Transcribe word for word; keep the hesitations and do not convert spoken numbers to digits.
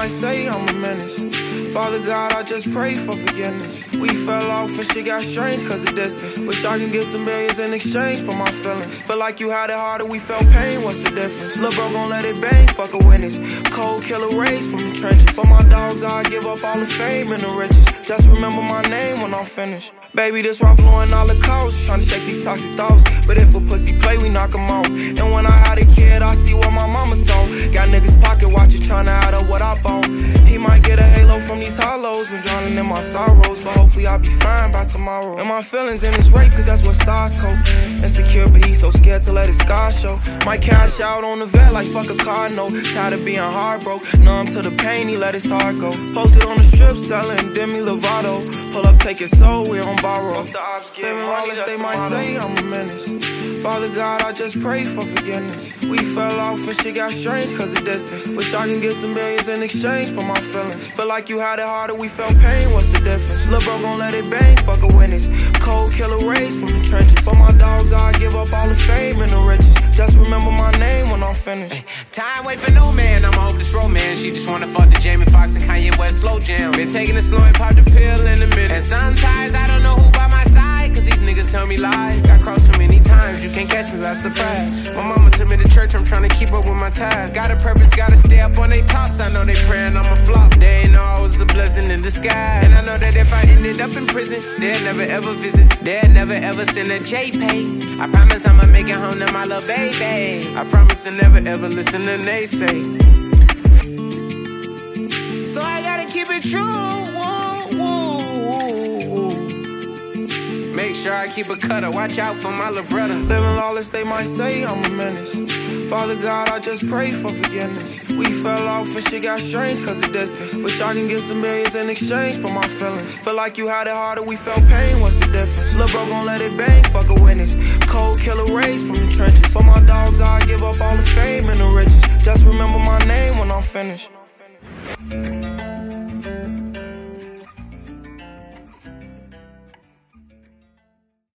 might say I'm a menace. Father God, I just pray for forgiveness. We fell off and shit got strange cause of distance. Wish I can get some millions in exchange for my feelings. Feel like you had it harder, we felt pain, what's the difference? Lil' bro gon' let it bang, fuck a witness. Cold killer rage from the trenches. For my dogs, I give up all the fame and the riches. Just remember my name when I'm finished. Baby, this raw flowing all the coast. Tryna shake these toxic thoughts. But if a pussy play, we knock 'em off. And when I had a kid, I see what my mama saw. Got niggas pocket watching, tryna add up what I bought. He might get a halo from these hollows. Been drowning in my sorrows, but hopefully I'll be fine by tomorrow. And my feelings in this rape, cause that's what stars cope. Insecure, but he's so scared to let his scars show. Might cash out on the vet like fuck a car note. Tired of being heartbroken, numb to the pain, he let his heart go. Posted on the strip, selling Demi Lovato. Pull up, take it so we don't borrow. Up the ops get money, they might say I'm a menace. Father God, I just pray for forgiveness. We fell off and shit got strange cause of distance. Wish I can get some millions in exchange for my feelings. Feel like you had it harder, we felt pain, what's the difference? Lil' bro gon' let it bang, fuck a witness. Cold killer rage from the trenches. For my dogs, I give up all the fame and the riches. Just remember my name when I'm finished. Ay, time wait for no man, I'ma hope this romance. She just wanna fuck the Jamie Foxx and Kanye West slow jam. Been taking it slow and pop the pill in the middle. And sometimes I don't know who by my side, cause these niggas tell me lies. I crossed too many times, you can't catch me by surprise. My mama took me to church, I'm trying to keep up with my ties. Got a purpose, gotta stay up on they tops. I know they praying I'ma flop. They ain't know I was a blessing in disguise. And I know that if I ended up in prison, they'll never ever visit. They'll never ever send a J-Pay. I promise I'ma make it home to my little baby. I promise to never ever listen to naysay. So I gotta keep it true. Woo, woo, woo. Make sure I keep a cutter. Watch out for my little brother. Living lawless, they might say I'm a menace. Father God, I just pray for forgiveness. We fell off and shit got strange cause of distance. Wish I can get some millions in exchange for my feelings. Feel like you had it harder, we felt pain, what's the difference? Lil' bro gon' let it bang, fuck a witness. Cold killer rage from the trenches. For my dogs, I give up all the fame and the riches. Just remember my name when I'm finished.